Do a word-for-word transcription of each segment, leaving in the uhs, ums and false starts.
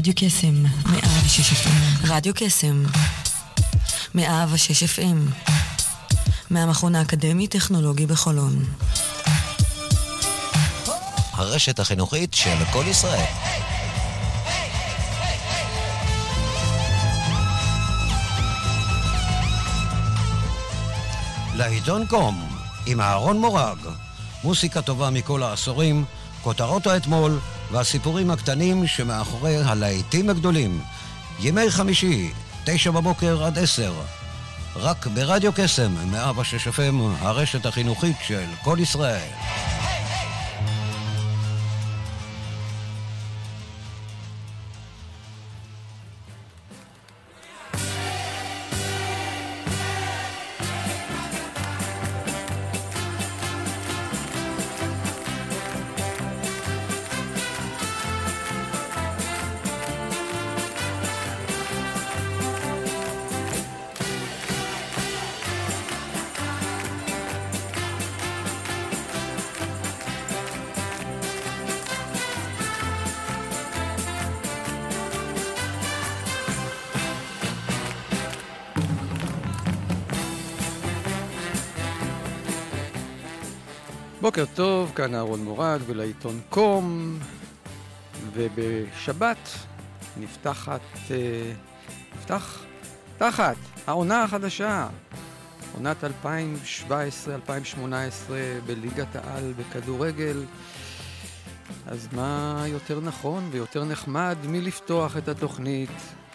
רדיו קסם, מאה ושש אף אם. רדיו קסם, מאה ושש אף אם. מהמכון האקדמי טכנולוגי בחולון. הרשת החינוכית של כל ישראל. לעיתון קום, עם אהרון מורג. מוסיקה טובה מכל העשורים, כותרות האתמול והסיפורים הקטנים שמאחורי הלהיטים הגדולים. ימי חמישי, תשע בבוקר עד עשר. רק ברדיו קסם, מאה ושש אף אם, הרשת החינוכית של כל ישראל. בוקר טוב, כאן אהרון מורג ולעיתון קום, ובשבת נפתחת, נפתח, נפתחת, העונה החדשה, עונת אלפיים שבע עשרה אלפיים שמונה עשרה בליגת העל בכדורגל. אז מה יותר נכון ויותר נחמד מלפתוח את התוכנית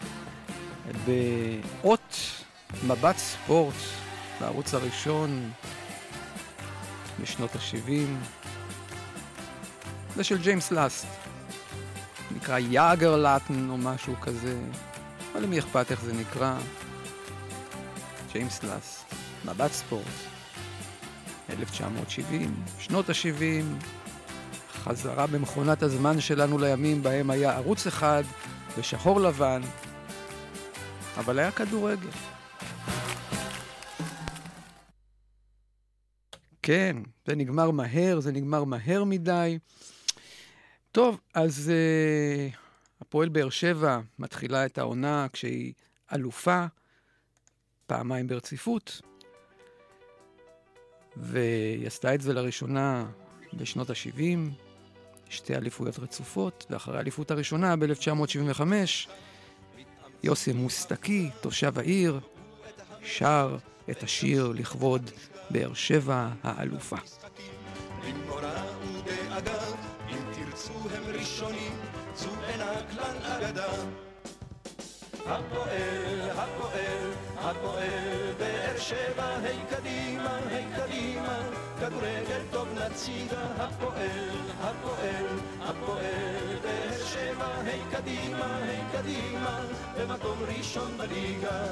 באות מבט ספורט בערוץ הראשון בשנות ה-שבעים. זה של ג'יימס לאסט, נקרא יאגר לטן או משהו כזה, אבל למי אכפת איך זה נקרא? ג'יימס לאסט, מבט ספורט, אלף תשע מאות שבעים, שנות ה-שבעים, חזרה במכונת הזמן שלנו לימים בהם היה ערוץ אחד בשחור לבן, אבל היה כדורגל. כן, זה נגמר מהר, זה נגמר מהר מדי. טוב, אז uh, הפועל באר שבע מתחילה את העונה כשהיא אלופה, פעמיים ברציפות, והיא עשתה את זה לראשונה בשנות ה-שבעים, שתי אליפויות רצופות, ואחרי האליפות הראשונה ב-אלף תשע מאות שבעים וחמש, יוסי מוסטקי, תושב העיר, שר את השיר לכבוד באר שבע האלופה. במקורה ודאגה, אם תרצו הם ראשונים, זו אינה כלל אגדה. הפועל, הפועל, הפועל, באר שבע, היי קדימה, היי קדימה, כדורגל טוב נציגה. הפועל, הפועל, הפועל, באר שבע, היי קדימה, היי קדימה, במקום ראשון בליגה.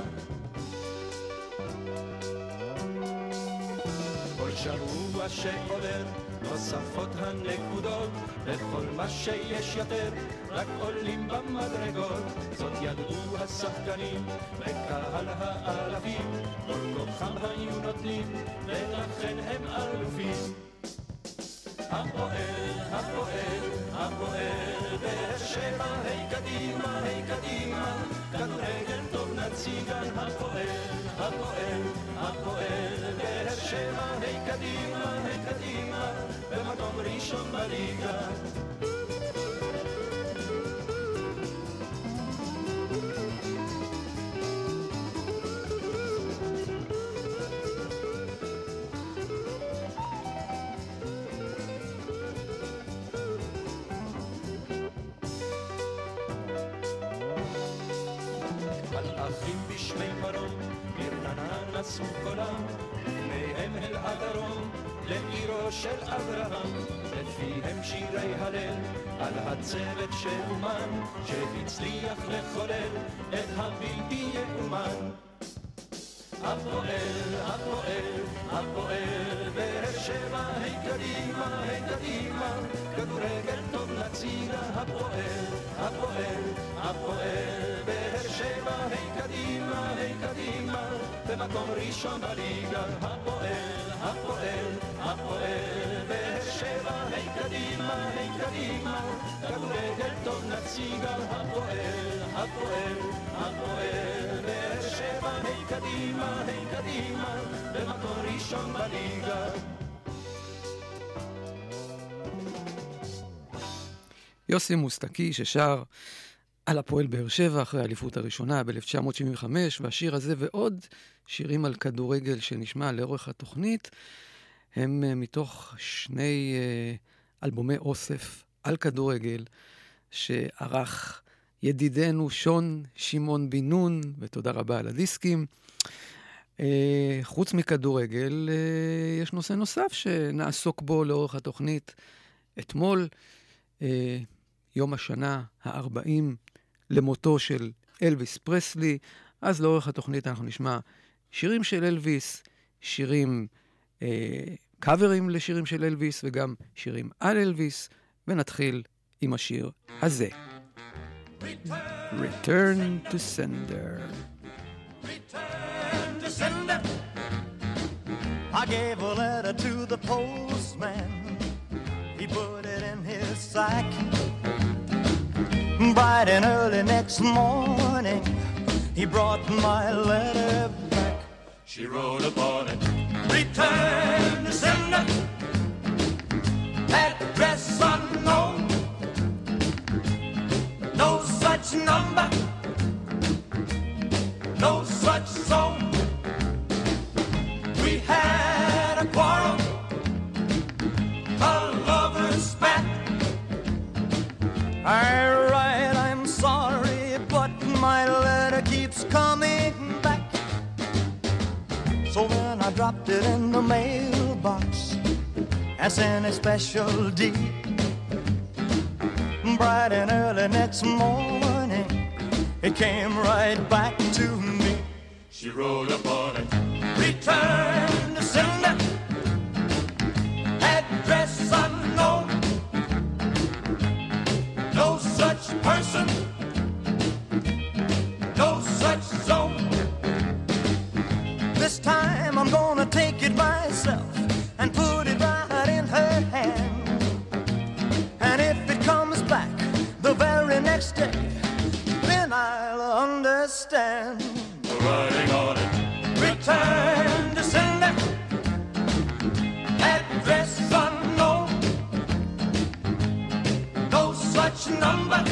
כל שבוע שעובר נוספות הנקודות, לכל מה שיש יותר רק עולים במדרגות. זאת ידעו השחקנים וקהל האלפים, כל כוחם היו נותנים ולכן הם אלופים. הפועל, הפועל, הפועל, באר שבע, היי קדימה, היי קדימה, כדורגל טוב נציגה. הפועל, הפועל, הפועל, באר שבע, היי קדימה, היי קדימה, במקום ראשון בליגה. מלאכים בשמי מרום, ברננה נסו קולם, פניהם אל הדרום, לעירו של אברהם, לפיהם שירי הלל, על הצוות שאומן, שהצליח לחולל את הבלתי יאומן. הפועל, הפועל, הפועל, באר שבע, היי קדימה, היי קדימה, כדורגל טוב נציגה. הפועל, הפועל, הפועל, באר שבע, היי קדימה, היי קדימה, במקום ראשון בליגה. הפועל, הפועל, הפועל, באר שבע, היי קדימה, היי קדימה, כדורגל טוב נציגה, הפועל, הפועל, הפועל, באר שבע, היי קדימה, היי קדימה, במקום ראשון בליגה. יוסי מוסטקי ששר על הפועל באר שבע אחרי האליפות הראשונה ב-אלף תשע מאות שבעים וחמש, והשיר הזה ועוד שירים על כדורגל שנשמע לאורך התוכנית הם מתוך שני אלבומי אוסף על כדורגל שערך ידידנו שון שמעון בן נון, ותודה רבה על הדיסקים. חוץ מכדורגל יש נושא נוסף שנעסוק בו לאורך התוכנית. אתמול יום השנה ה-ארבעים למותו של אלוויס פרסלי, אז לאורך התוכנית אנחנו נשמע שירים של אלוויס, שירים, אה, קאברים לשירים של אלוויס וגם שירים על אלוויס, ונתחיל עם השיר הזה. Return to Sender. Return to Sender. I gave a letter to the postman. He put it in his sack. Bright and early next morning, he brought my letter back. She wrote upon it, Return to sender, address unknown, no such number, no such zone. We had a quarrel, a lover's spat. I write, I'm sorry, but my letter keeps coming back. So then I dropped it in the mailbox and sent a special deed. Bright and early next morning, it came right back to me. she wrote upon it, Return to sender, address unknown, no such person, no such zone. This time I'm gonna take it myself and put it right in her hand. And if it comes back the very next day, then I'll understand. the writing on it, Return to sender, address unknown, no such number,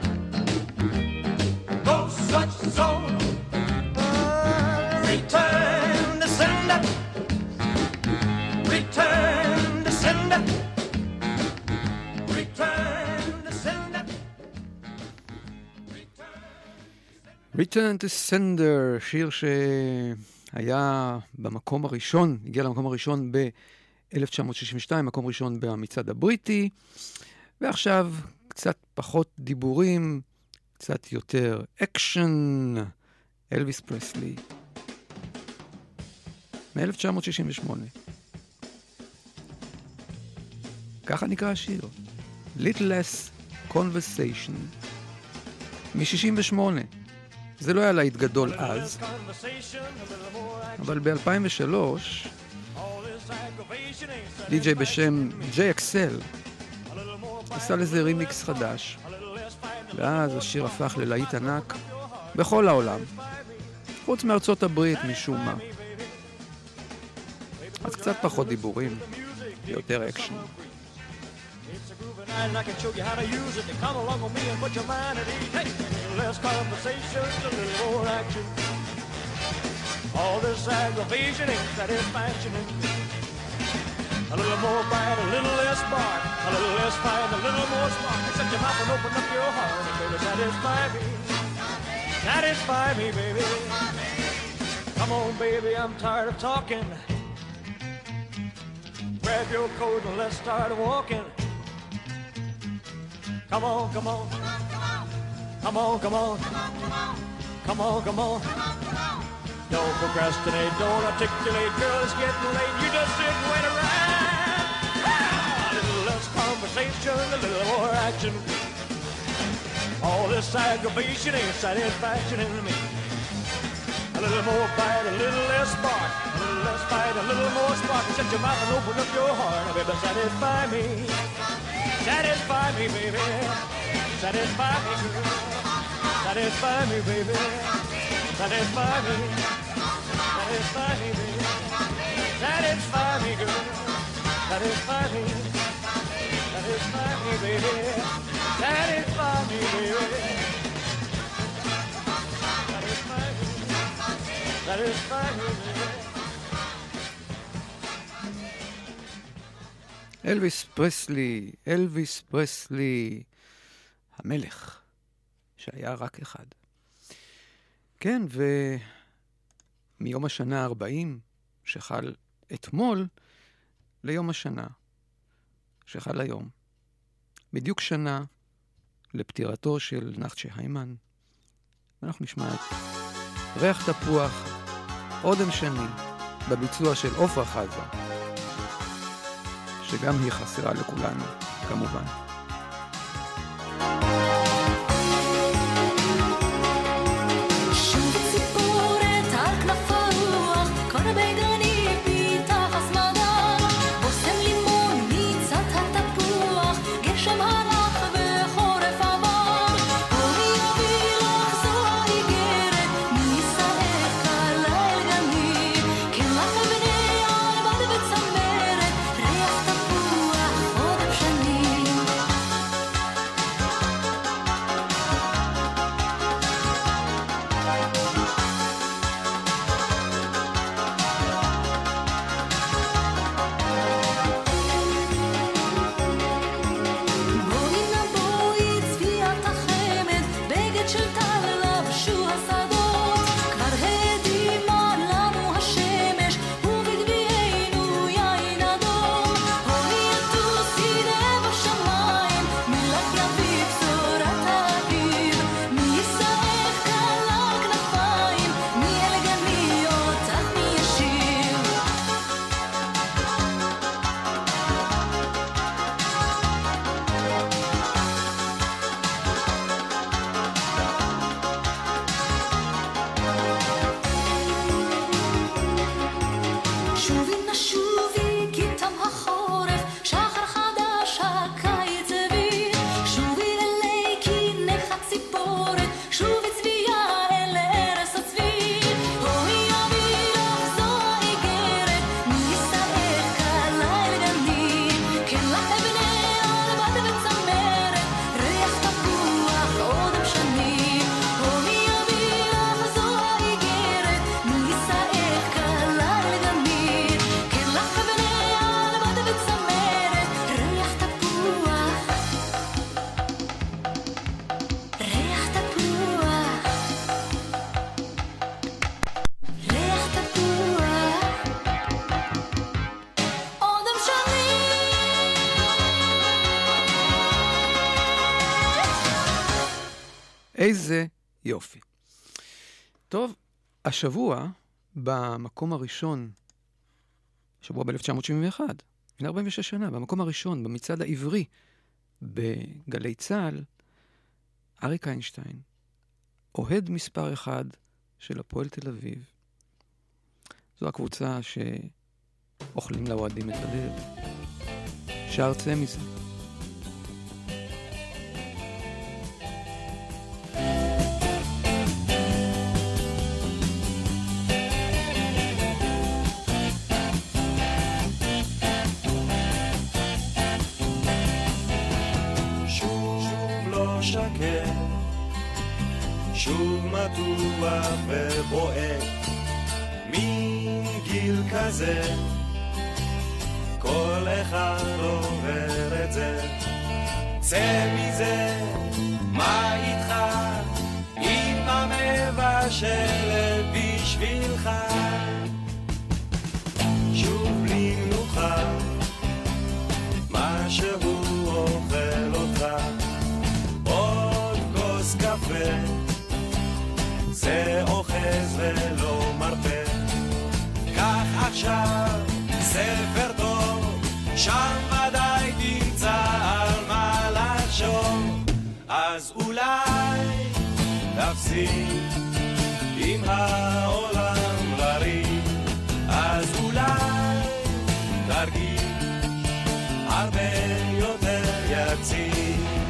no such zone. Uh, return to sender, return to sender, return to sender. Return to Sender, שיר שהיה במקום הראשון, הגיע למקום הראשון ב-אלף תשע מאות שישים ושתיים, מקום ראשון במצעד הבריטי, ועכשיו קצת פחות דיבורים, קצת יותר אקשן, אלוויס פרסלי, מ-אלף תשע מאות שישים ושמונה. ככה נקרא השיר, Little Less Conversation, מ-שישים ושמונה. זה לא היה להיט גדול אז, אבל ב-אלפיים ושלוש די-ג'יי בשם ג'יי אקסל עשה לזה רימיקס חדש, ואז השיר הפך ללהיט ענק בכל העולם, חוץ מארצות הברית משום מה. אז קצת פחות דיבורים, יותר אקשן. And I can show you how to use it to come along with me and put your mind at ease. Hey, a little less conversation, a little more action. All this aggravation ain't satisfaction. A little more bite, a little less bark, a little less fight, a little more spark. Shut your mouth and open up your heart and baby, satisfy me. Satisfy me, baby. Come on, baby, I'm tired of talking. Grab your coat and let's start walking. Come on, come on, come on, come on, come on, come on. Don't procrastinate, don't articulate, girl, it's getting late. You just sit and wait around. A little less conversation, a little more action. All this aggravation ain't satisfaction in me. A little more bite, a little less spark, a little less fight, a little more spark. Shut your mouth and open up your heart, baby, satisfy me. Satisfy me, baby. Satisfy me, girl. Satisfy me, baby. Satisfy me. Satisfy me, baby. Satisfy me, girl. Satisfy me. Satisfy me, baby. Satisfy me, baby. Satisfy me. Satisfy me, baby. אלוויס פרסלי, אלוויס פרסלי, המלך, שהיה רק אחד. כן, ומיום השנה ה-ארבעים, שחל אתמול, ליום השנה, שחל היום. בדיוק שנה לפטירתו של נחצ'ה היימן. ואנחנו נשמע את ריח תפוח, אודם שני, בביצוע של עופרה חזה. שגם היא חסרה לכולנו, כמובן. שוב ציפורת על כנף הרוח, כל בגני פיתח הסמדה, בוסם לימון ניצת התפוח, גשם הלך וחורף עבר, אורי אביא לך זו האיגרת, מישראל קלה אל גני, כן לך בני ערבד וצמרת, ריח תפוח עודף שנים. בואי נא בואי צביעת החמד, בגד של טל לבשו השדות, כבר הדימה לנו השמש, ובגביענו יין אדום. בואי יטוסי לב השמיים, מלך יביא בשורת האביב, מי יישאך קלה על כנפיים, מי אל גני אותך מי ישיר. שובי נא שובי כי תם החורף, שחר חדש הקיץ הביא, שובי אלי כי נחת ציפורת, שובי צביה אל ארץ הצבי, בואי אביא לך זו האיגרת, מי יישאך קלה אל גני, כן לך בני ערבד וצמרת, ריח תפוח עודם שני, בואי אביא לך זו האיגרת, מי יישאך קלה אל גני, כן לך בני ערבד וצמרת, ריח תפוח, ריח תפוח, ריח תפוח, עודם שני. איזה יופי. טוב, השבוע, במקום הראשון, שבוע ב-אלף תשע מאות שבעים ואחת, לפני ארבעים ושש שנה, במקום הראשון, במצעד העברי, בגלי צה"ל, אריק איינשטיין, אוהד מספר אחד של הפועל תל אביב. זו הקבוצה שאוכלים לאוהדים את הלב. שער צא מזה. שוב לא שקט, שוב מתוח ובועט, מין גיל כזה, כל אחד עובר את זה. צא מזה, מה איתך, אמא מבשלת בשבילך, שוב בלי מנוחה, מה שהוא אוכל אותך, עוד כוס קפה, זה אוחז ולא מרפא. קח עכשיו ספר טוב, שם ודאי תמצא על מה לחשוב, אז אולי תפסיק עם העולם לריב, אז אולי תרגיש הרבה יותר יציב.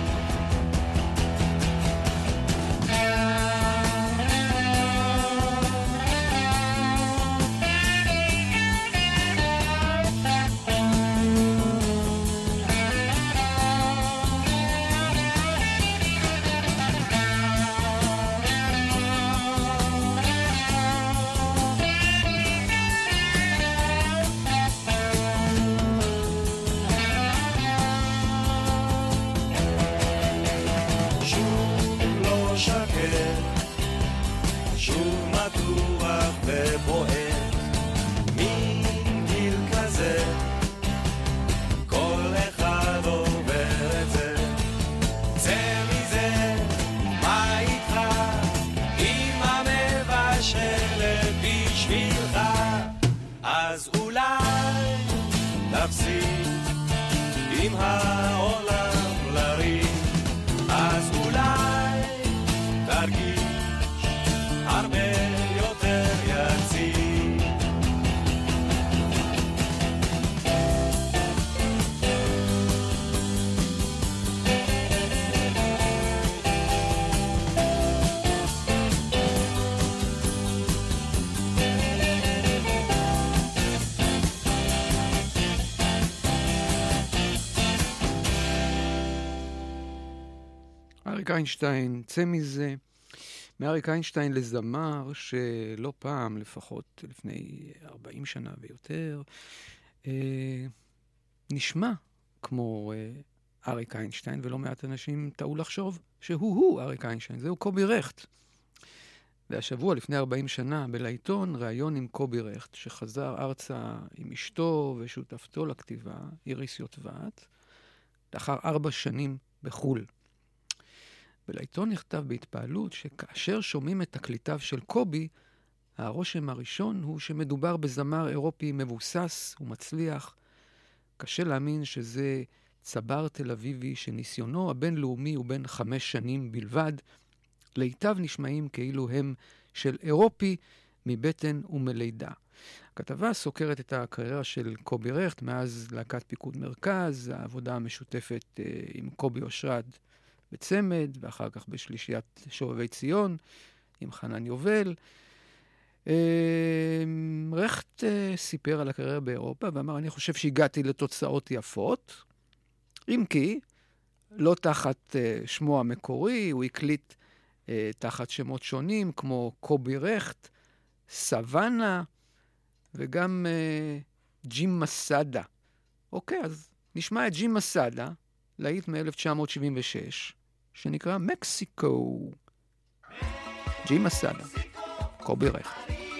אריק איינשטיין, צא מזה. מאריק איינשטיין לזמר שלא פעם, לפחות לפני ארבעים שנה ויותר, אה, נשמע כמו אה, אריק איינשטיין, ולא מעט אנשים טעו לחשוב שהוא-הוא אריק איינשטיין, זהו קובי רכט. והשבוע, לפני ארבעים שנה, בלעיתון, ראיון עם קובי רכט, שחזר ארצה עם אשתו ושותפתו לכתיבה, איריס יוטבעת, לאחר ארבע שנים בחול. בלעיתון נכתב בהתפעלות שכאשר שומעים את תקליטיו של קובי, הרושם הראשון הוא שמדובר בזמר אירופי מבוסס ומצליח. קשה להאמין שזה צבר תל אביבי שניסיונו הבינלאומי הוא בין חמש שנים בלבד. לעיתיו נשמעים כאילו הם של אירופי מבטן ומלידה. הכתבה סוקרת את הקריירה של קובי רכט מאז להקת פיקוד מרכז, העבודה המשותפת אה, עם קובי אושרד בצמד, ואחר כך בשלישיית שובבי ציון, עם חנן יובל. אה, רכט אה, סיפר על הקריירה באירופה, ואמר, אני חושב שהגעתי לתוצאות יפות, אם כי, לא תחת אה, שמו המקורי, הוא הקליט אה, תחת שמות שונים, כמו קובי רכט, סוואנה, וגם אה, ג'ים מסאדה. אוקיי, אז נשמע את ג'ים מסאדה, להיט מ-אלף תשע מאות שבעים ושש, שנקרא מקסיקו. ג'ים מסאדה, קובי רכט.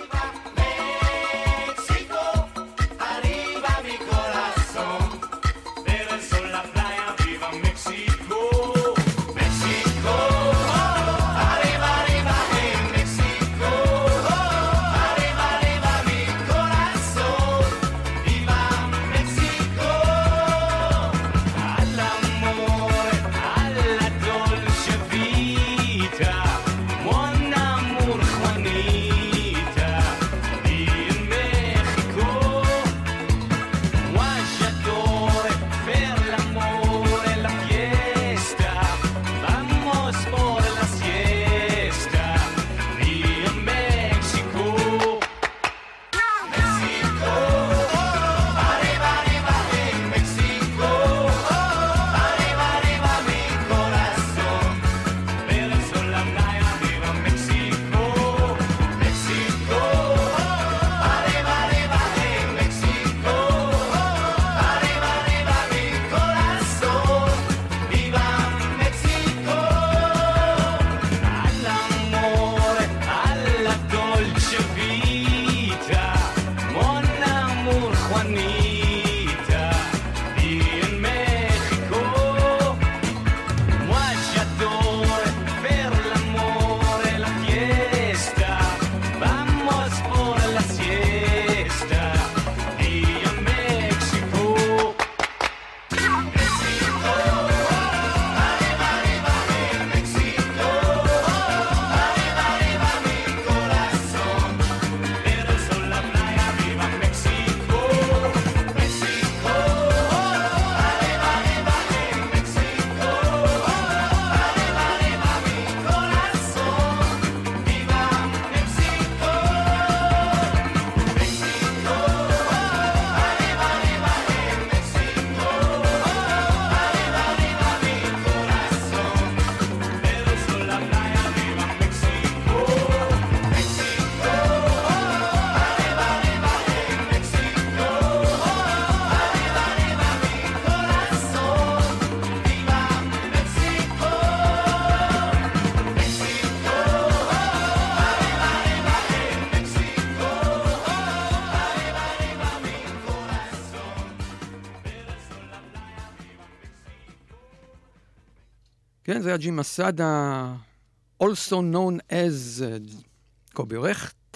כן, זה היה ג'ים מסאדה, also known as קובי רכט,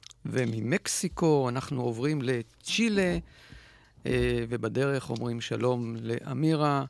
וממקסיקו אנחנו עוברים לצ'ילה, ובדרך אומרים שלום לאמירה,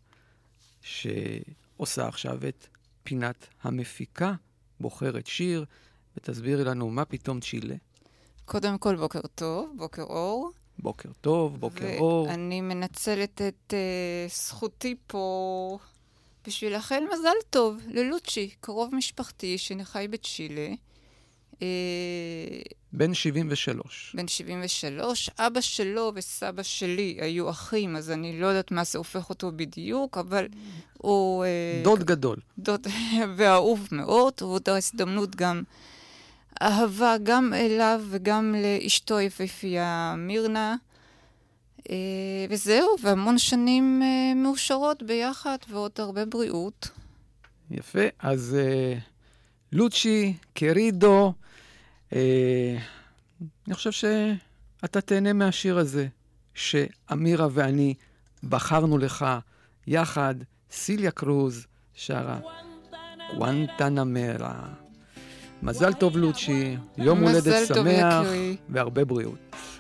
שעושה עכשיו את פינת המפיקה, בוחרת שיר, ותסבירי לנו מה פתאום צ'ילה. קודם כל בוקר טוב, בוקר אור. בוקר טוב, בוקר אור. ואני מנצלת את uh, זכותי פה בשביל לאחל מזל טוב ללוצ'י, קרוב משפחתי שנחי בצ'ילה. אה, בן שבעים ושלוש. בן שבעים ושלוש. אבא שלו וסבא שלי היו אחים, אז אני לא יודעת מה זה הופך אותו בדיוק, אבל הוא... אה, דוד גדול. דוד ואהוב מאוד, ובאותה הזדמנות גם אהבה גם אליו וגם לאשתו היפהפייה מירנה. אה, וזהו, והמון שנים אה, מאושרות ביחד, ועוד הרבה בריאות. יפה, אז אה, לוצ'י, קרידו, אה, אני חושב שאתה תהנה מהשיר הזה, שאמירה ואני בחרנו לך יחד, סיליה קרוז שרה גואנטנמרה. מזל טוב לוצ'י, יום הולדת שמח והרבה בריאות.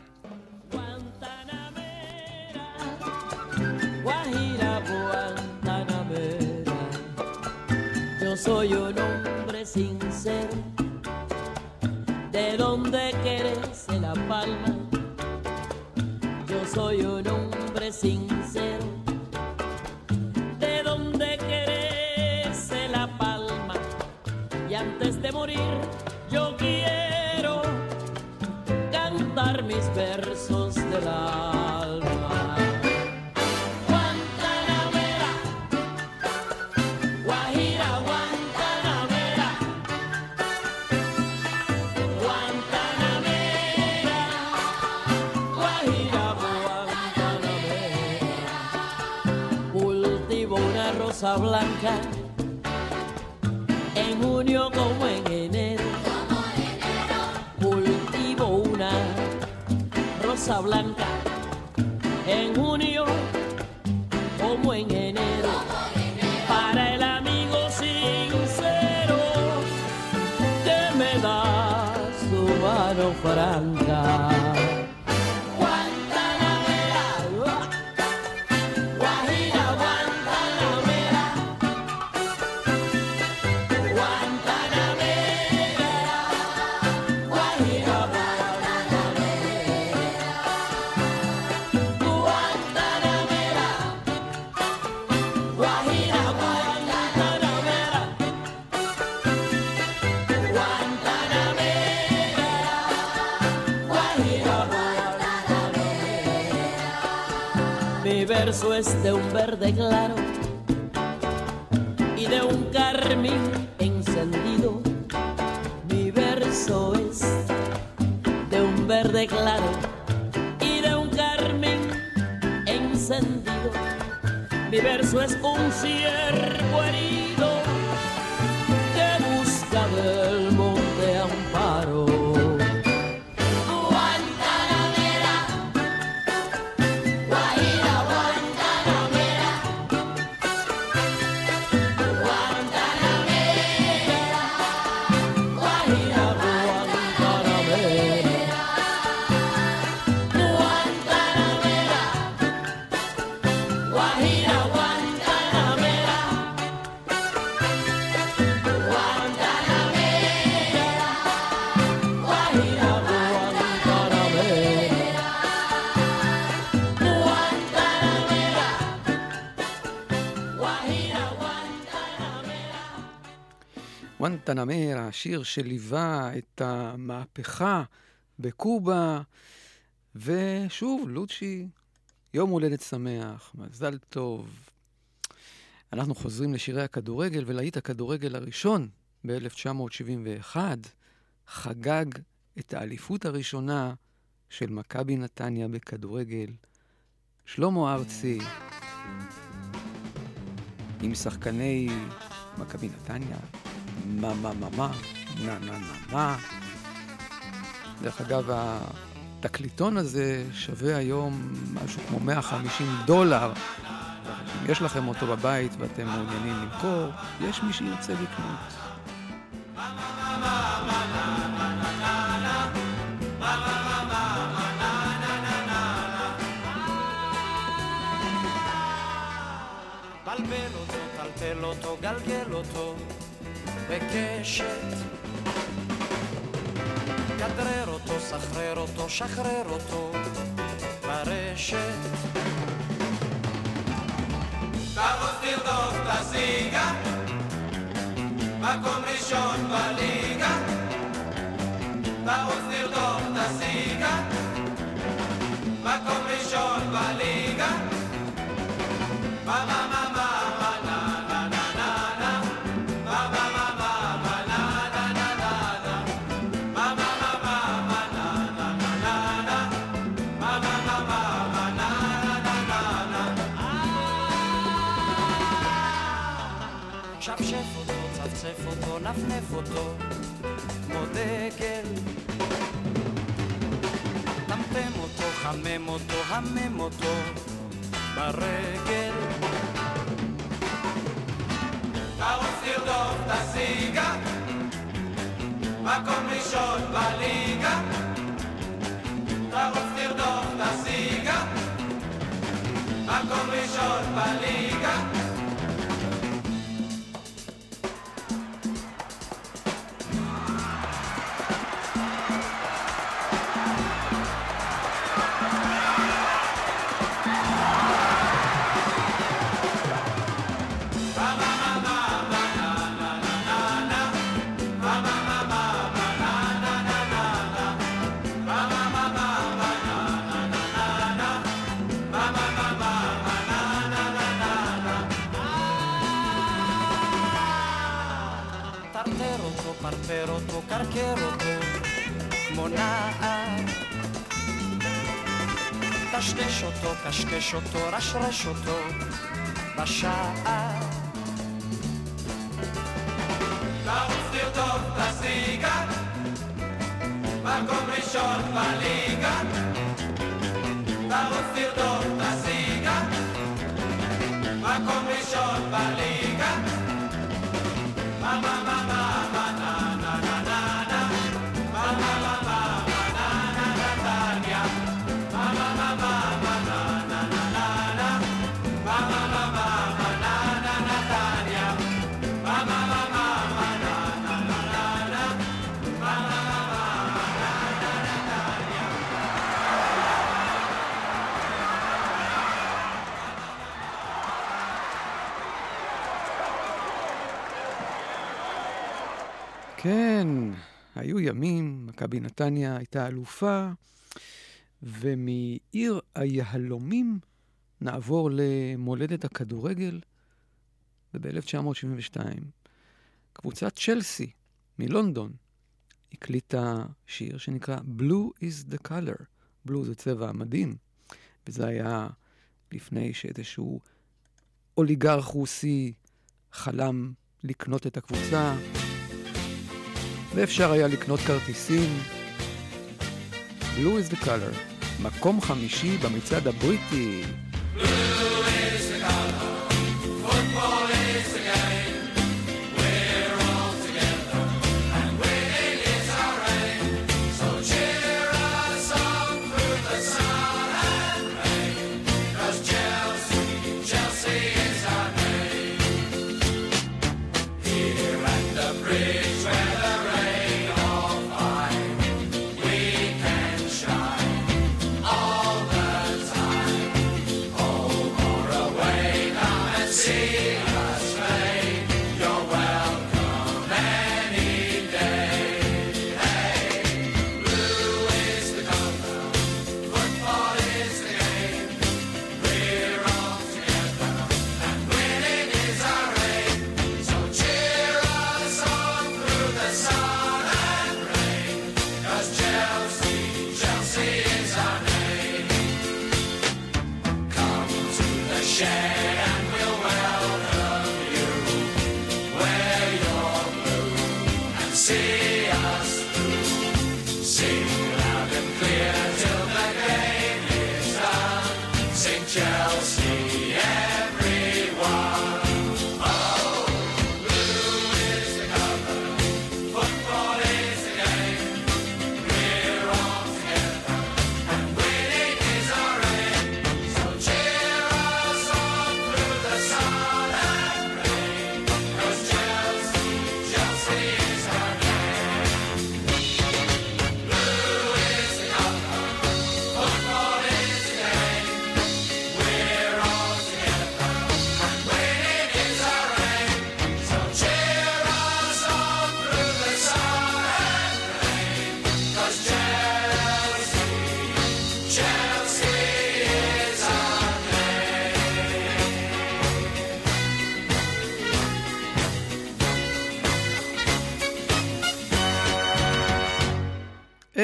Yo soy un hombre sincero, de donde crece la palma. Yo soy un hombre sincero, de donde crece la palma. Y antes de morir yo quiero cantar mis versos del alma. Guantanamera, Guajira, Guantanamera, Guantanamera, Guajira, Guantanamera. Cultivo una rosa blanca en junio como en enero. Cultivo una rosa blanca en junio como en enero. Para el amigo sincero que me da su mano franca. Guantanamera, Guajira, Guantanamera, Guantanamera, Guajira, Guantanamera, Guantanamera, Guajira, Guantanamera, Guantanamera, Guajira, Guantanamera. Mi verso es de un verde claro y de un carmín encendido. Mi verso es de un verde claro y de un carmín encendido. Mi verso es un ciervo herido que busca del monte amparo. Guantanamera, Guajira, Guantanamera, Guantanamera, Guajira, Guantanamera, Guantanamera, Guajira, Guantanamera, Guantanamera, Guajira, Guantanamera, Guajira, Guantanamera. גואנטנמרה, שיר שליווה את המהפכה בקובה, ושוב, לוצ'י, יום הולדת שמח, מזל טוב. אנחנו חוזרים לשירי הכדורגל, ולהיט הכדורגל הראשון ב-אלף תשע מאות שבעים ואחת, חגג את האליפות הראשונה של מכבי נתניה בכדורגל. שלמה ארצי, עם שחקני מכבי נתניה, מה מה מה מה, נה נה נה נה. דרך אגב, התקליטון הזה שווה היום משהו כמו מאה וחמישים דולר. אם יש לכם אותו בבית ואתם מעוניינים למכור, יש מי שירצה לקנות. בלבל אותו, טלטל אותו, גלגל אותו בקשת, כדרר אותו, סחרר אותו, שחרר אותו ברשת. תבוס תרדוף את הסיגה, מקום ראשון בליגה, תרוץ תרדוף תשיגה, מקום ראשון בליגה. מה מה מה מה מה נה נה נה נה נה, מה מה מה מה מה נה נה נה נה נה, מה מה מה מה מה נה נה נה נה נה, מה מה מה מה מה נה נה נה נה נה. שפשף אותו, צפצף אותו, נפנף אותו כמו דגל, טמטם אותו, חמם אותו, המם אותו ברגל. תרוץ תרדוף תשיגה, מקום ראשון בליגה. תרוץ תרדוף תשיגה, מקום ראשון בליגה. פרפר אותו, קרקר אותו כמו נער, תשדש אותו, קשקש אותו, רשרש אותו בשער. תרוץ תרדוף תשיגה, מקום ראשון בליגה. תרוץ תרדוף תשיגה, מקום ראשון בליגה. מה מה מה מה מה נה נה נה נה נה, מה מה מה מה מה נה נה נתניה, מה מה מה מה מה נה נה נה נה נה, מה מה מה מה מה נה נה נתניה, מה מה מה מה מה נה נה נה נה, מה מה מה מה מה נה נה נתניה. כן, היו ימים, מכבי נתניה הייתה אלופה, ומעיר היהלומים נעבור למולדת הכדורגל, וב-אלף תשע מאות שבעים ושתיים קבוצת צ'לסי מלונדון הקליטה שיר שנקרא Blue is the color. Blue זה צבע המדים, וזה היה לפני שאיזשהו אוליגרך רוסי חלם לקנות את הקבוצה, ואפשר היה לקנות כרטיסים. Blue is the color, מקום חמישי במצעד הבריטי. Blue is the color, football is the game, we're all together, and winning is our aim, so cheer us on through the sun and rain, 'cause Chelsea, Chelsea is our name. Here at the bridge where the rain all fine, we can shine all the time. Oh,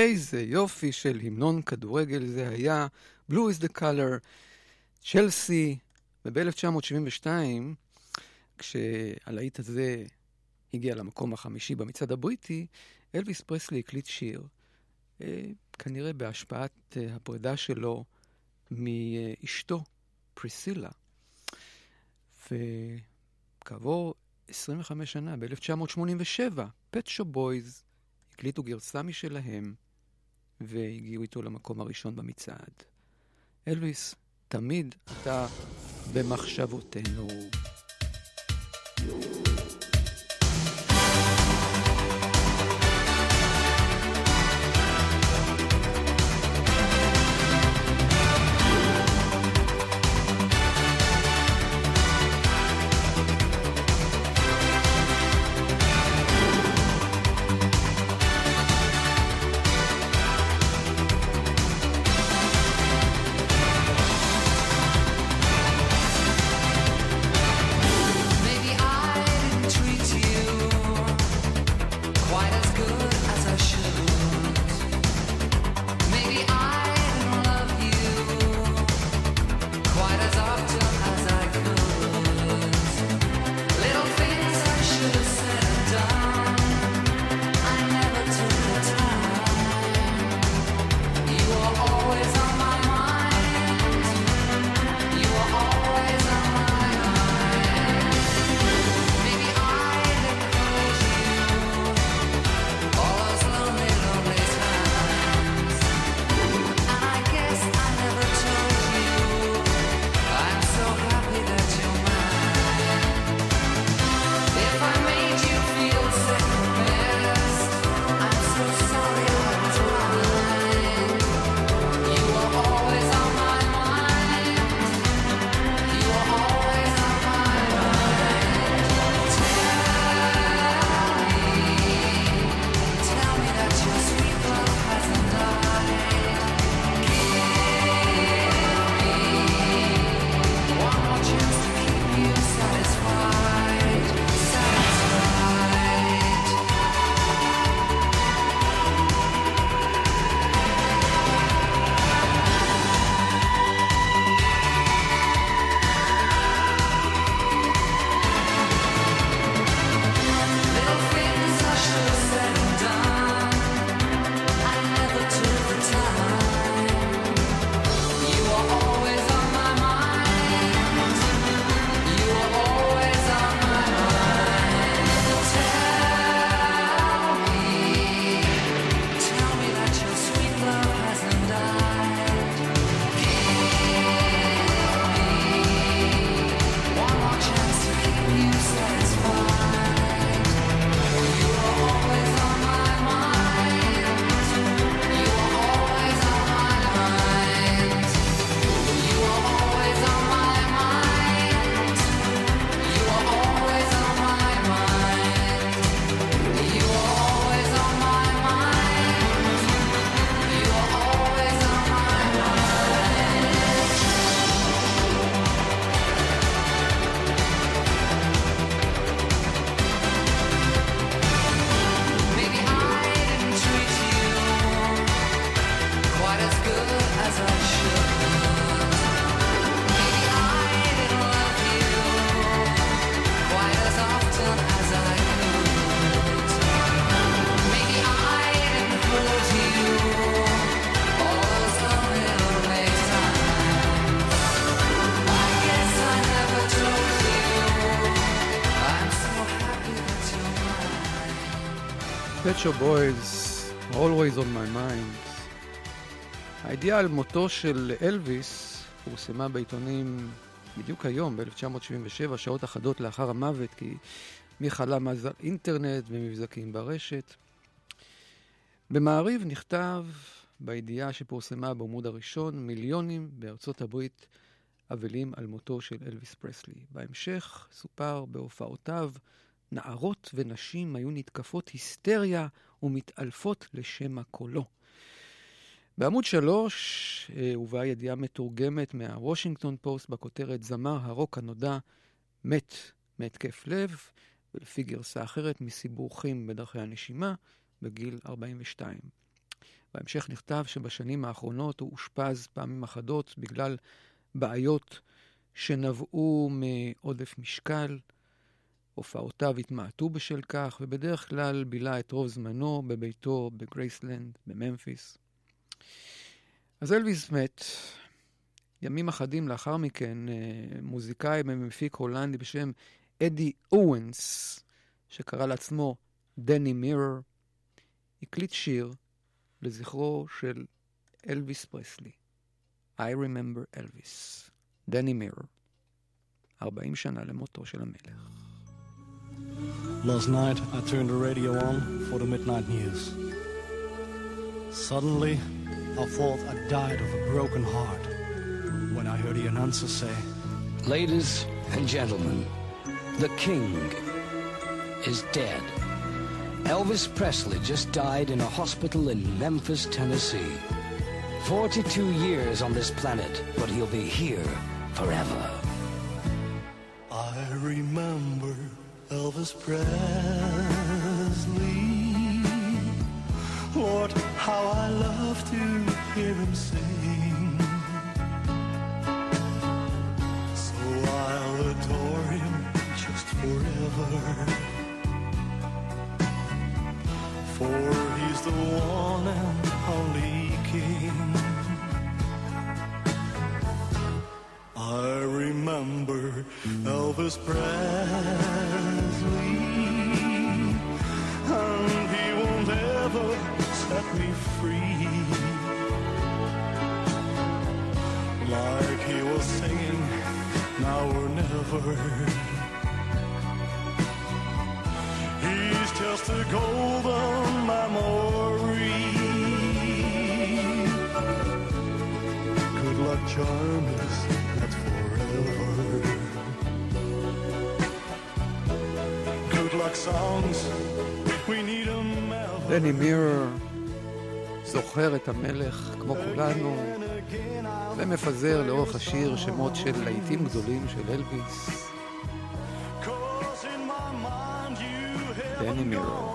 איזה יופי של המנון כדורגל זה היה. Blue is the color, צ'לסי. וב-אלף תשע מאות שבעים ושתיים, כשהלהיט הזה הגיע למקום החמישי במצעד הבריטי, אלוויס פרסלי הקליט שיר, אה, כנראה בהשפעת אה, הפרידה שלו מאשתו, פריסילה. וכעבור עשרים וחמש שנה, ב-אלף תשע מאות שמונים ושבע, פט שופ בויז הקליטו גרסה משלהם, והגיעו איתו למקום הראשון במצעד. אלוויס, תמיד אתה במחשבותינו. Pet Shop Boys, Always on my mind. הידיעה על מותו של אלוויס פורסמה בעיתונים בדיוק היום, ב-אלף תשע מאות שבעים ושבע, שעות אחדות לאחר המוות, כי מי חלם אז על אינטרנט ומבזקים ברשת. במעריב נכתב בידיעה שפורסמה בעמוד הראשון, מיליונים בארצות הברית אבלים על מותו של אלוויס פרסלי. בהמשך סופר בהופעותיו, נערות ונשים היו נתקפות היסטריה ומתעלפות לשם הקולו. בעמוד שלוש הובאה ידיעה מתורגמת מהוושינגטון פוסט בכותרת זמר הרוק הנודע מת מהתקף לב, ולפי גרסה אחרת מסיבוכים בדרכי הנשימה בגיל ארבעים ושתיים. בהמשך נכתב שבשנים האחרונות הוא אושפז פעמים אחדות בגלל בעיות שנבעו מעודף משקל. הופעותיו התמעטו בשל כך, ובדרך כלל בילה את רוב זמנו בביתו בגרייסלנד, בממפיס. אז אלוויס מת. ימים אחדים לאחר מכן, מוזיקאי ומפיק הולנדי בשם אדי אוונס, שקרא לעצמו דני מירר, הקליט שיר לזכרו של אלוויס פרסלי. I remember Elvis. דני מירר. ארבעים שנה למותו של המלך. Last night I turned the radio on for the midnight news. Suddenly I thought I died of a broken heart when I heard the announcer say, "Ladies and gentlemen, the king is dead. Elvis Presley just died in a hospital in Memphis, Tennessee. forty-two years on this planet, but he'll be here forever." I remember Elvis Presley. Lord, how I love to hear him sing. So I'll adore him just forever. For he's the one and only King. I remember Elvis Presley, and he won't ever set me free. Like he was singing, now or never. He's just a golden memory. Good luck charm is not forever. Good luck songs, we need them ever. דני מירר זוכר את המלך כמו כולנו, ומפזר לאורך השיר שמות של להיטים גדולים של אלוויס. דני מירר.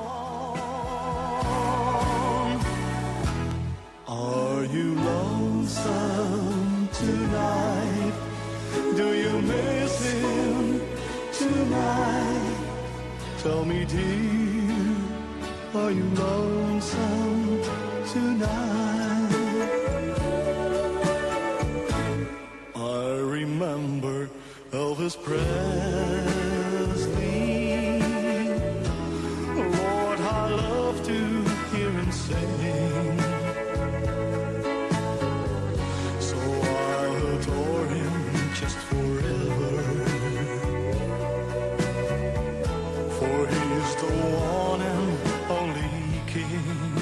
Are you lonesome tonight? Do you miss him tonight? Tell me, dear, are you lonesome tonight? I remember Elvis Presley. Lord, I love to hear him sing. So I'll adore him just forever. For he's the one and only King.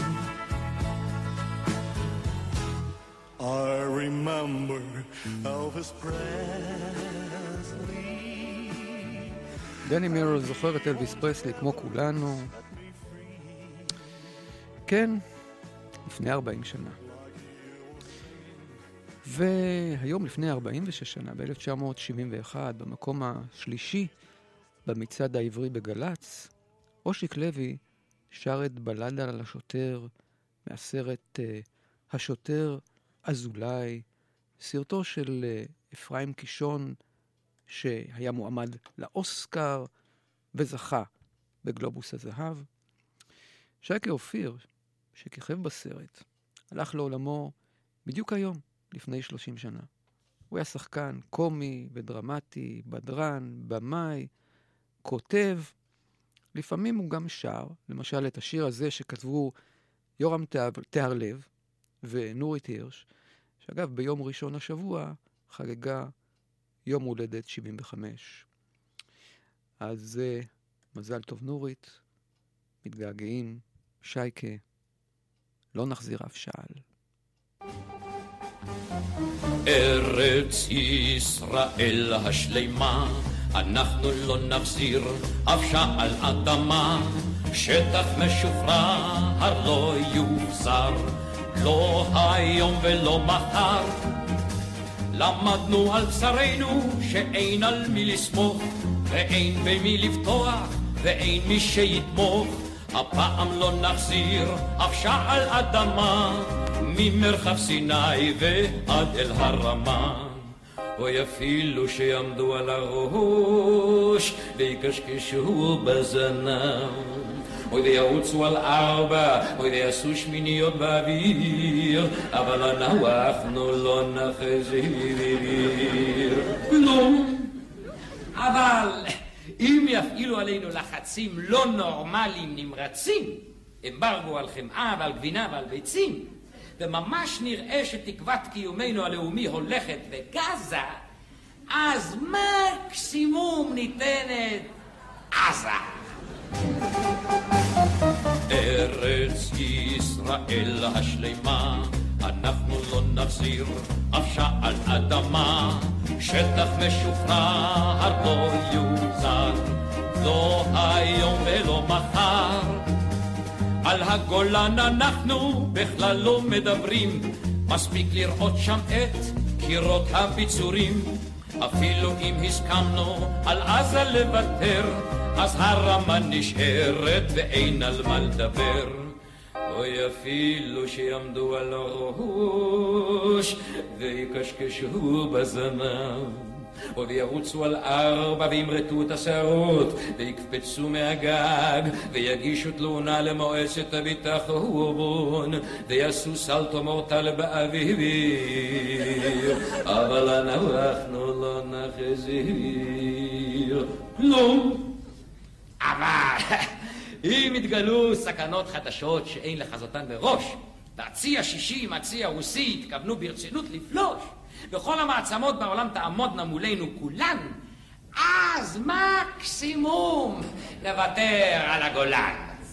I remember Elvis Presley. דני מירר זוכר את אלוויס פרסלי כמו כולנו. כן, לפני ארבעים שנה. והיום לפני ארבעים ושש שנה, ב-אלף תשע מאות שבעים ואחת, במקום השלישי במצעד העברי בגלץ, אושיק לוי שר את בלדה על השוטר מהסרט uh, השוטר אזולאי, סרטו של uh, אפרים קישון, שהיה מועמד לאוסקר וזכה בגלובוס הזהב. שייקה אופיר, שכיכב בסרט, הלך לעולמו בדיוק היום, לפני שלושים שנה. הוא היה שחקן קומי ודרמטי, בדרן, במאי, כותב. לפעמים הוא גם שר, למשל את השיר הזה שכתבו יורם תהרלב ונורית הירש, שאגב ביום ראשון השבוע חגגה יום הולדת שבעים וחמש. אז uh, מזל טוב נורית, מתגעגעים, שייקה, לא נחזיר אף שעל. ארץ ישראל השלימה, אנחנו לא נחזיר אף שעל אדמה, שטח משוחרר לא יוחזר, לא היום ולא מחר. למדנו על בשרנו שאין על מי לסמוך, ואין במי לבטוח, ואין מי שיתמוך. הפעם לא נחזיר אף שעל אדמה, ממרחב סיני ועד אל הרמה. אוי אפילו שיעמדו על הראש ויקשקשו בזנב, אוי וירוצו על ארבע, אוי ויעשו שמיניות באוויר, אבל אנחנו לא נחזיר. לא, אבל אם יפעילו עלינו לחצים לא נורמליים נמרצים, אמברגו על חמאה ועל גבינה ועל ביצים, וממש נראה שתקוות קיומנו הלאומי הולכת וגזה, אז מקסימום ניתנת עזה. ארץ ישראל השלמה, אנחנו לא נחזיר אף שעל אדמה, שטח משוחרר לא יוחזר, לא היום ולא מחר. על הגולן אנחנו בכלל לא מדברים, מספיק לראות שם את קירות הביצורים. אפילו אם הסכמנו על עזה לוותר, אז הרמה נשארת ואין על מה לדבר. אוי אפילו שיעמדו על הראש ויקשקשו בזנב, או וירוצו על ארבע וימרטו את השערות ויקפצו מהגג ויגישו תלונה למועצת הביטחון ויעשו סלטו מורטל באוויר, אבל אנחנו לא נחזיר. לא, אבל אם יתגלו סכנות חדשות שאין לחזותן בראש, והצי השישי עם הצי הרוסי התכוונו ברצינות לפלוש, וכל המעצמות בעולם תעמודנה מולנו כולן, אז מקסימום נוותר על הגולן.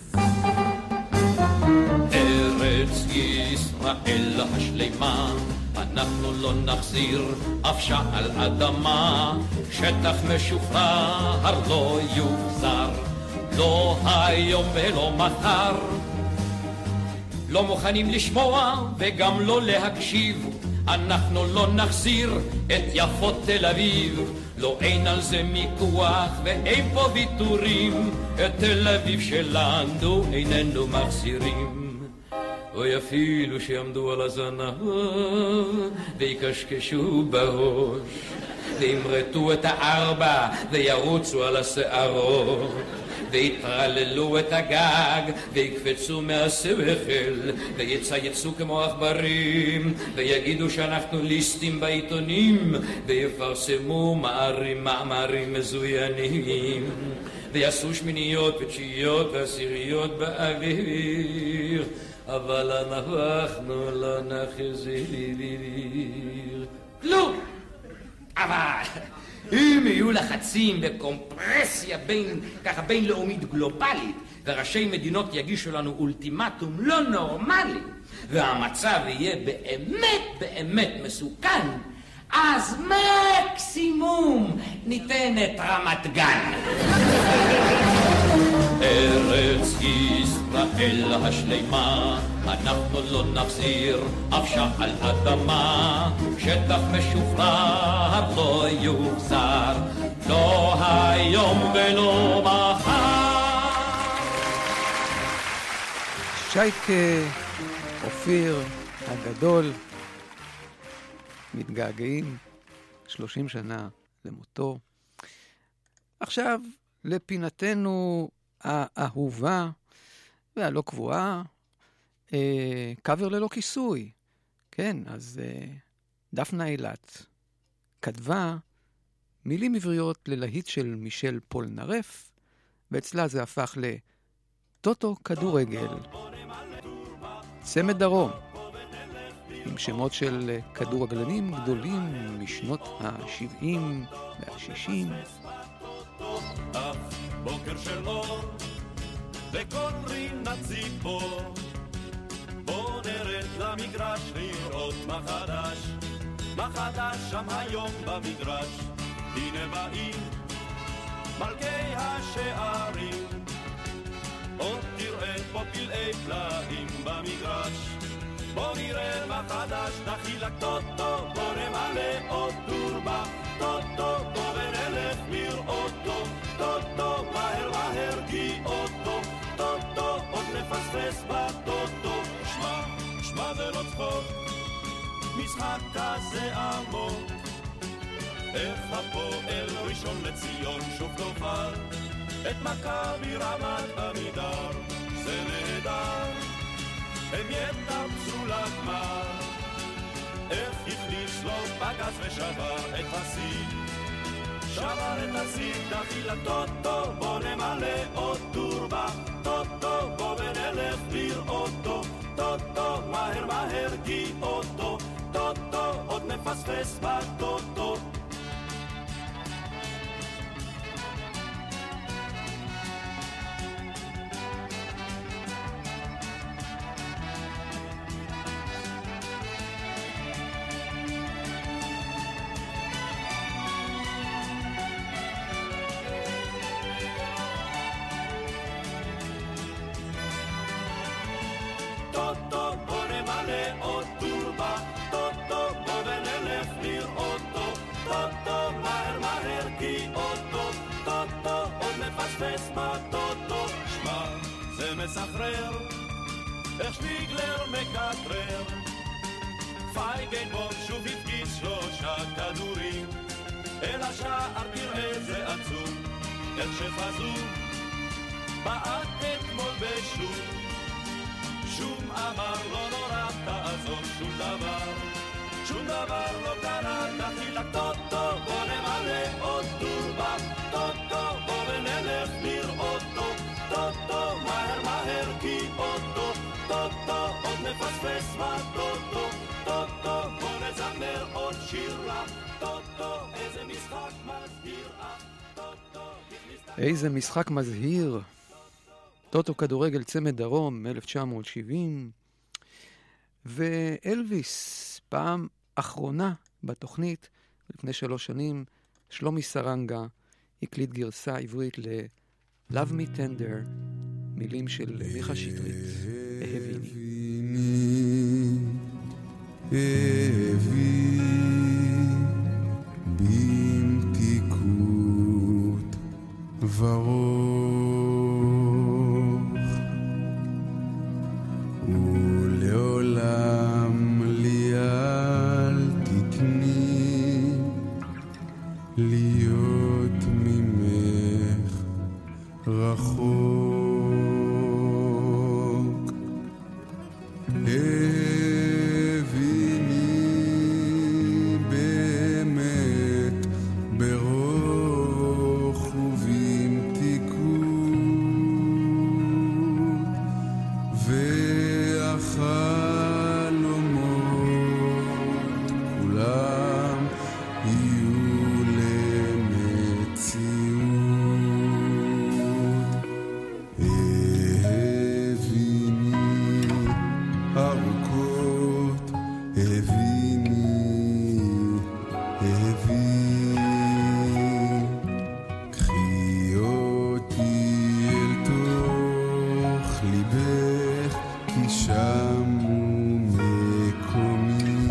ארץ ישראל השלמה, אנחנו לא נחזיר אף שעל אדמה, שטח משוחרר לא יוחזר, לא היום ולא מחר. לא מוכנים לשמוע וגם לא להקשיב, אנחנו לא נחזיר את יפות תל אביב, לא אין על זה מיקוח ואין פה ויתורים, את תל אביב שלנו איננו מחזירים. אוי אפילו שיעמדו על הזנב ויקשקשו בראש וימרטו את הארבע וירוצו על השערות ויתרללו את הגג ויקפצו מהשכל ויצייצו כמו עכברים ויגידו שאנחנו ליסטים בעיתונים ויפרסמו מאמרים, מאמרים מזוינים ויעשו שמיניות ותשיעיות ועשיריות באוויר, אבל אנחנו לא נחזיר. כלום. אבל אם יהיו לחצים וקומפרסיה בין, ככה בינלאומית גלובלית, וראשי מדינות יגישו לנו אולטימטום לא נורמלי, והמצב יהיה באמת באמת מסוכן, אז מקסימום ניתן את רמת גן. ארץ ישראל השלמה, אנחנו לא נחזיר אף שעל אדמה, שטח משוחרר לא יוחזר, לא היום ולא מחר. שייקה, אופיר הגדול, מתגעגעים שלושים שנה למותו. עכשיו לפינתנו האהובה והלא קבועה, אה, קאבר ללא כיסוי. כן, אז אה, דפנה אילת כתבה מילים עבריות ללהיט של מישל פולנרף, ואצלה זה הפך לטוטו כדורגל. צמד דרום, עם שמות של כדורגלנים גדולים משנות ה-שבעים וה-שישים. בוקר של אור וכל רינה ציפור, בוא נרד למגרש לראות מה חדש, מה חדש שם היום במגרש. הנה באים מלכי השערים, עוד תראה פה פלאי פלאים במגרש. בוא נראה מה חדש, נחילק טוטו, בוא נמלא עוד טורבה, טוטו, בוא ונלך לראותו, טוטו, מהר מהר גיא אותו, טוטו כזה עמוק. איך הפועל ראשון לציון שוב תאכל את מכבי רמת עמידר, זה נהדר, הם יטפסו לגמר. איך הכניס לו פגז ושבר את השיא, שבר את השיא, דחי לטוטו, בוא נמלא עוד טורבה, טוטו, בוא ונלך לראותו, טוטו, מהר מהר כי אותו, טוטו, עוד נפספס בטוטו. טוטו, בוא נמלא עוד טורבה, טוטו, בוא ונלך לראותו, טוטו, מהר מהר כי אותו, טוטו, עוד נפספס בטוטו. שמע, זה מסחרר, איך שפיגלר מקטרר, פייגנבוים שוב הפגיש שלושה כדורים, אל השער תראה זה עצום, איך שחזו, בעט אתמול בשוב, שום אמר לא נורא תעזור שום דבר, שום דבר לא קרה, תחיל לטוטו, בוא נמלא עוד טורבה, טוטו, בוא ונלך לראותו, טוטו, מהר מהר כי אותו, טוטו, עוד נפספס בטוטו, טוטו, בוא נזמר עוד שיר לה, טוטו, איזה משחק מזהיר, טוטו, איזה משחק מזהיר. טוטו כדורגל צמד דרום, אלף תשע מאות שבעים, ואלוויס, פעם אחרונה בתוכנית, לפני שלוש שנים, שלומי סרנגה הקליט גרסה עברית ל-Love Me Tender, מילים של מיכה שטרית, אהביני. אהבי במתיקות ורוב ולעולם לי אל תתני להיות ממך רחוק. הביני באמת ברוך ובמתיקות והחלומות כולם יהיו למציאות. הביני ארוכות, הביני, הביני, קחי אותי אל תוך ליבך, כי שם הוא מקומי.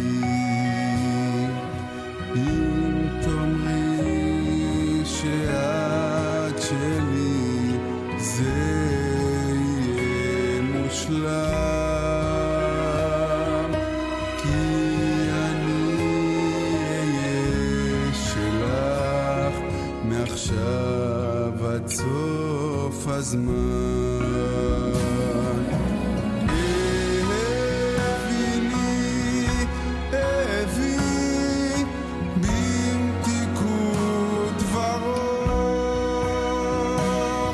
אם תאמרי שאת שלי, זה יהיה מושלם, כי אני אהיה שלך מעכשיו עד סוף הזמן. הביני, הבי במתיקות ורוך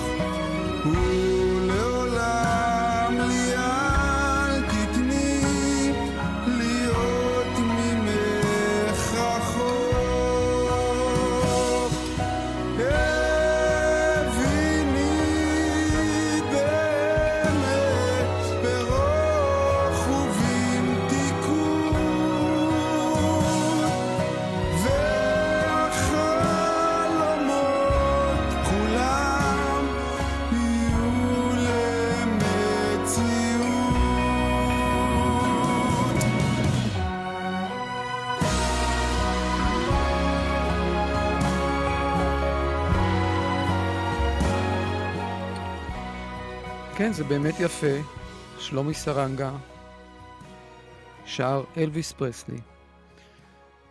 ולעולם לי אל תתני להיות ממך רחוק. הביני באמת ברוך ובמתיקות והחלומות כולם יהיו למציאות. כן, זה באמת יפה. שלומי סרנגה שר אלוויס פרסלי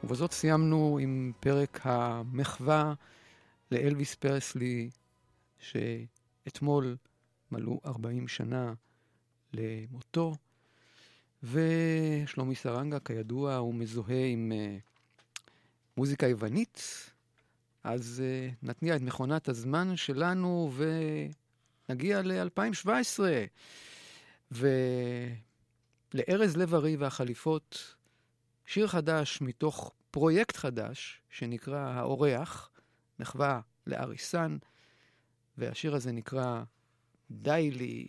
ובזאת סיימנו עם פרק המחווה לאלוויס פרסלי, שאתמול מלאו ארבעים שנה למותו, ושלומי סרנגה, כידוע, הוא מזוהה עם uh, מוזיקה יוונית, אז uh, נתניע את מכונת הזמן שלנו ונגיע ל-אלפיים שבע עשרה, ולארז לב-ארי והחליפות, שיר חדש מתוך פרויקט חדש שנקרא האורח, מחווה לאריסן, והשיר הזה נקרא די לי.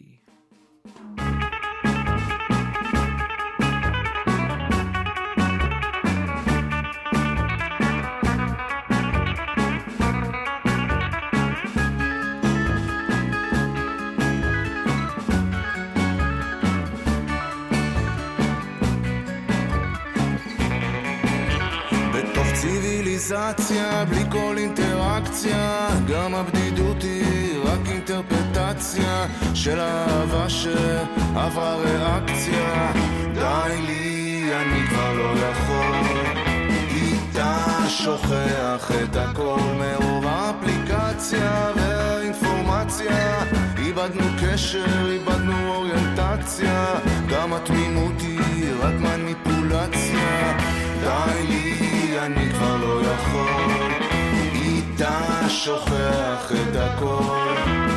ציוויליזציה בלי כל אינטראקציה, גם הבדידות היא רק אינטרפטציה של אהבה שעברה ריאקציה. די לי, אני כבר לא יכול איתה, שוכח את הכל מרוב האפליקציה והאינפורמציה. איבדנו קשר, איבדנו אוריינטציה, גם התמימות היא רק מניפולציה. די לי, אני כבר לא יכול איתה, שוכח את הכל.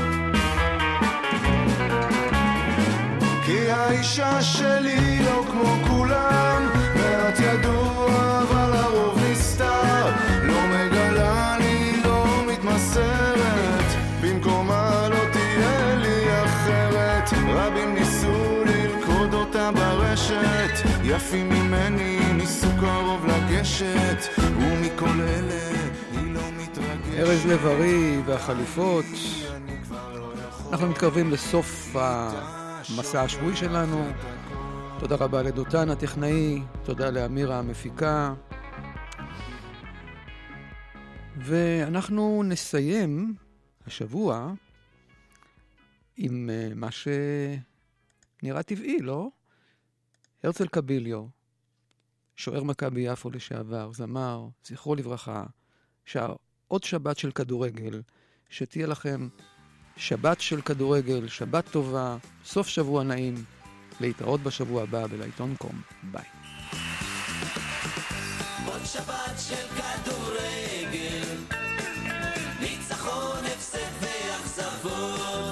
כי האישה שלי לא כמו כולם, מעט ידוע אבל הרוב נסתר, לא מגלה לי, לא מתמסרת, במקומה לא תהיה לי אחרת. רבים ניסו ללכוד אותה ברשת, יפים ממני ניסו קרוב לגשת, ומכל אלה היא לא מתרגשת. ארז לב-ארי והחליפות. אנחנו מתקרבים לסוף המסע השבועי שלנו. תודה רבה לדותן הטכנאי, תודה לאמירה המפיקה, ואנחנו נסיים השבוע עם מה שנראה טבעי, לא? הרצל קביליו, שוער מכבי יפו לשעבר, זמר, זכרו לברכה, שר עוד שבת של כדורגל, שתהיה לכם שבת של כדורגל, שבת טובה, סוף שבוע נעים, להתראות בשבוע הבא בלעיתון קום. ביי. עוד שבת של כדורגל, ניצחון, הפסד ואכזבות.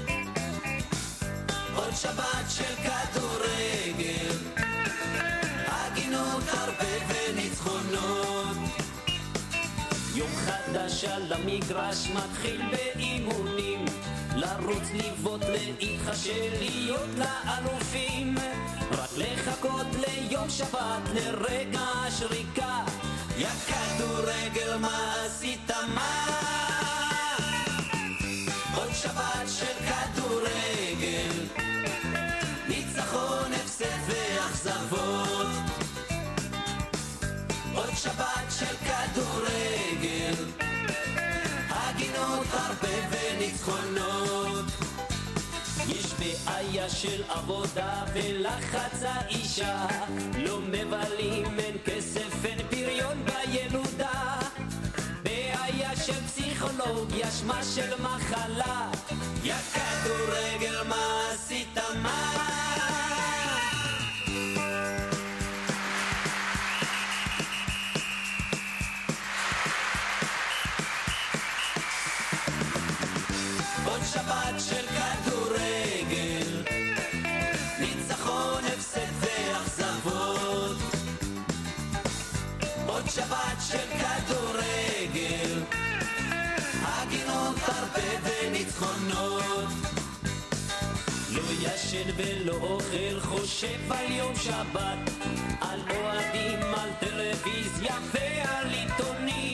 עוד שבת של כדורגל, הגינות הרבה וניצחונות. יום חדש על המגרש מתחיל באימונים, לרוץ, לבעוט, להתחשל, להיות לאלופים. רק לחכות ליום שבת, לרגע השריקה. יא כדורגל, מה עשית מה? עוד שבת של כדורגל, ניצחון, הפסד ואכזבות. עוד שבת של כדורגל, הגינות הרבה וניצחונות. יש בעיה של עבודה ולחץ האישה, לא מבלים, אין כסף, אין פריון בילודה. בעיה של פסיכולוגיה, שמה של מחלה. יא כדורגל, מה עשית מה? עוד שבת של כדורגל, ניצחון, הפסד ואכזבות. עוד שבת של כדורגל, הגינות הרבה וניצחונות. לא ישן ולא אוכל, חושב על יום שבת, על אוהדים, על טלוויזיה ועל עיתונים.